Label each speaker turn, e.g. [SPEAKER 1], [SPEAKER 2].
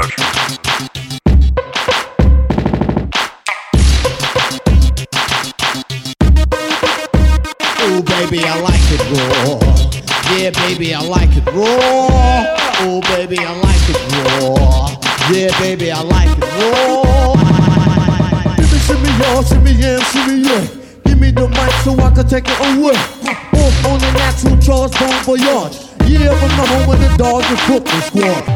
[SPEAKER 1] production.
[SPEAKER 2] Oh baby, I like it raw. Yeah, baby, I like it raw. Oh baby, I like it raw. Yeah, baby, I like it raw. Shimmy y'all, shimmy yeah, shimmy yeah. Give me the mic so I can take it away. Off on the natural Charles Bon Voyage. Yeah, from the home of the Dodgers football squad.